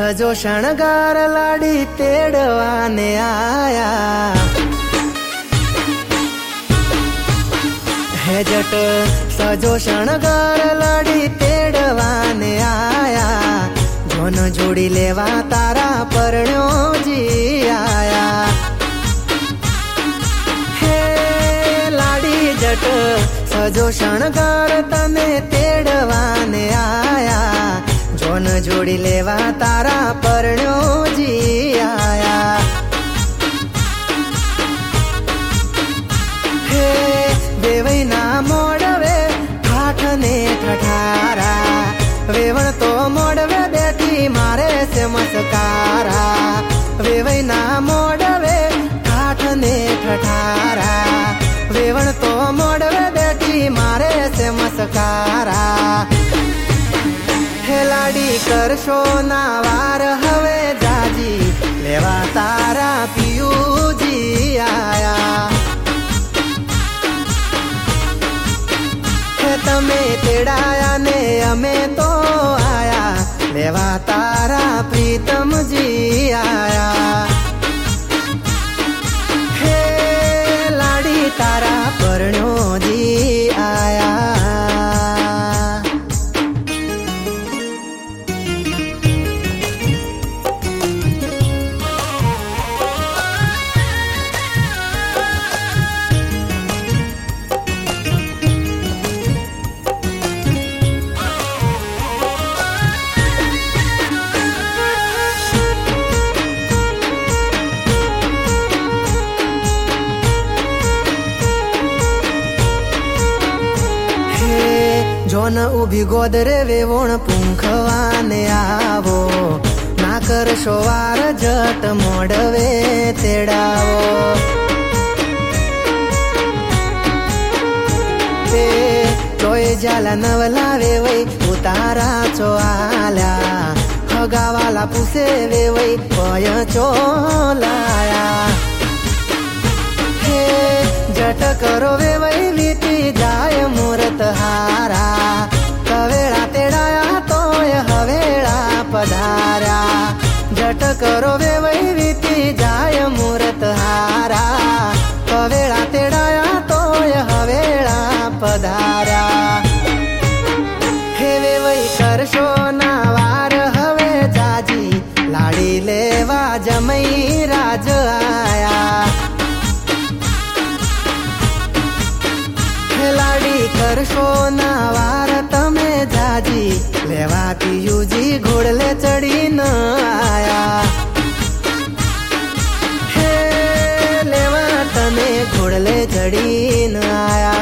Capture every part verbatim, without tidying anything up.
सजो शणगार लाडी तेड़वाने आया है जट सजो शणगार लाडी तेड़वाने आया जोन जोड़ी लेवा तारा परण्यो जी आया हे लाडी जट सजो शणगार तने तेड़वाने आया जोन जोड़ी लेवा तारा परण्यो जी आया हे देवई ना मोड़वे ठाठ ने ठठारा वेवण तो मोड़वे देती मारे से मस्कारा वेवई ना मोड़वे ठाठ ने ठठारा वेवण तो मोड़वे देती मारे से मस्कारा हे लाडी करशो ना वार हवे जाजी लेवा तारा पियूजी आया हे तमे तेड़ाया ने अमे तो आया लेवा तारा प्रीतम जी आया हे लाडी तारा परण्यो जी आया जोन उभी गोदरे वेवोण पुंखवाने आवो ना करशो वार जट मोड़वे तेड़ावो ते चोय जाला नवला वेवई उतारा चो आल्या हगावाला पुसे वेवई पय चोलाया हे जट करो वेवई वीती जाय मुहूर्त हारा कवेळा तेड़ाया तोय हवेळा पधारा जट करो वेवई वीती जाय मुहूर्त हारा कवेळा तेड़ाया तोय हवेळा पधारा हे वेवई करशो ना वार हवे जाजी लाडी लेवा जमई राज आया लाडी करशो ना वार तमे जाजी लेवा पियूजी घोड़ले चढ़ी न आया हे लेवा तने घोड़ले चढ़ी न आया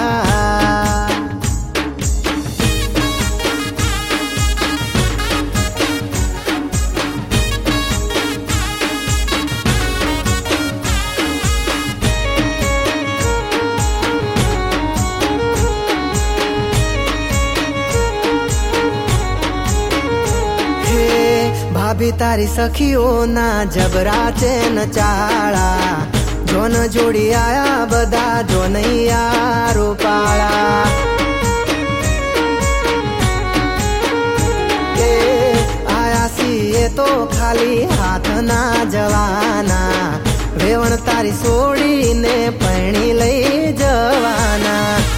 भाभी तारी सखियो ना जबरा चेन चाला जोन जोड़ी आया बदा जो नहीं रूपाला ए आया सी ये तो खाली हाथ ना जवाना वेवण तारी सोड़ी ने पैणी लई जवाना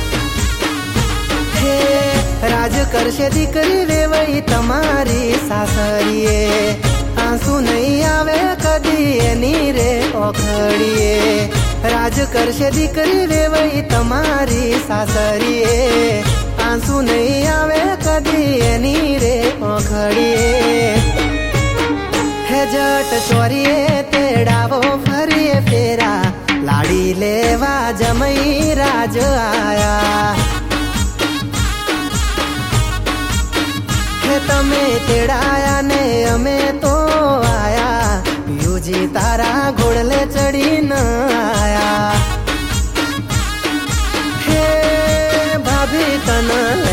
हे राज करशे दीकरी वेवई तमारी सासरीए आंसू नहीं आवे कदी एनी रे ओखड़िए राज करशे दीकरी वेवई तमारी सासरीए आंसू नहीं आवे कदी एनी रे ओखड़िए हे जट चोरिए तेड़ावो फरिए फेरा लाडी लेवा जमई राज आया तमे तेड़ाया ने अमे तो आया पियूजी तारा घोड़ले चढ़ी न आया हे भाभी तन